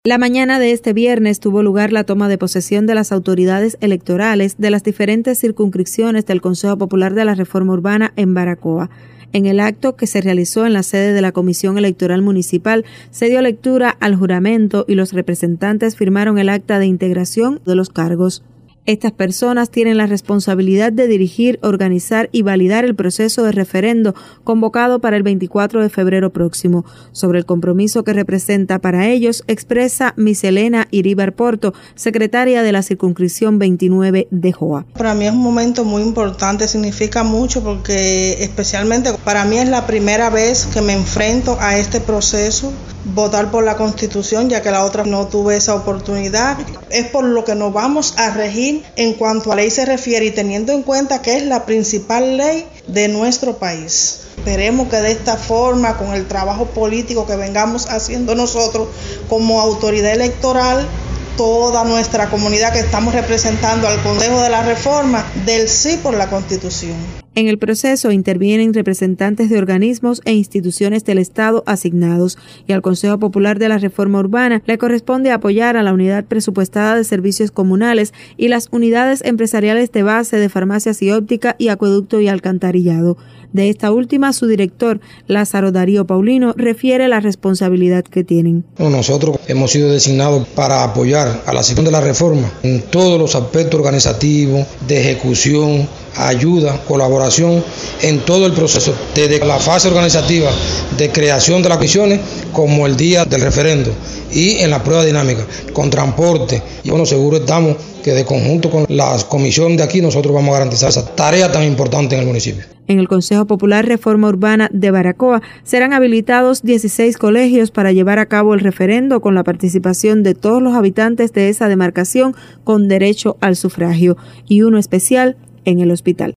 La mañana de este viernes tuvo lugar la toma de posesión de las autoridades electorales de las diferentes circunscripciones del Consejo Popular de la Reforma Urbana en Baracoa. En el acto que se realizó en la sede de la Comisión Electoral Municipal, se dio lectura al juramento y los representantes firmaron el acta de integración de los cargos. Estas personas tienen la responsabilidad de dirigir, organizar y validar el proceso de referendo convocado para el 24 de febrero próximo. Sobre el compromiso que representa para ellos, expresa Miselena Iríbar Porto, secretaria de la circunscripción 29 de Joa. Para mí es un momento muy importante, significa mucho porque especialmente para mí es la primera vez que me enfrento a este proceso. Votar por la Constitución, ya que la otra no tuve esa oportunidad. Es por lo que nos vamos a regir en cuanto a ley se refiere y teniendo en cuenta que es la principal ley de nuestro país. Esperemos que de esta forma, con el trabajo político que vengamos haciendo nosotros como autoridad electoral, toda nuestra comunidad que estamos representando al Consejo de la Reforma, del sí por la Constitución. En el proceso intervienen representantes de organismos e instituciones del Estado asignados y al Consejo Popular de la Reforma Urbana le corresponde apoyar a la Unidad Presupuestada de Servicios Comunales y las unidades empresariales de base de farmacias y óptica y acueducto y alcantarillado. De esta última, su director, Lázaro Darío Paulino, refiere la responsabilidad que tienen. Nosotros hemos sido designados para apoyar a la sección de la reforma en todos los aspectos organizativos, de ejecución, ayuda, colaboración en todo el proceso, desde la fase organizativa de creación de las comisiones como el día del referendo y en la prueba dinámica, con transporte. Y bueno, seguro estamos que de conjunto con la comisión de aquí nosotros vamos a garantizar esa tarea tan importante en el municipio. En el Consejo Popular Reforma Urbana de Baracoa serán habilitados 16 colegios para llevar a cabo el referendo con la participación de todos los habitantes de esa demarcación con derecho al sufragio y uno especial en el hospital.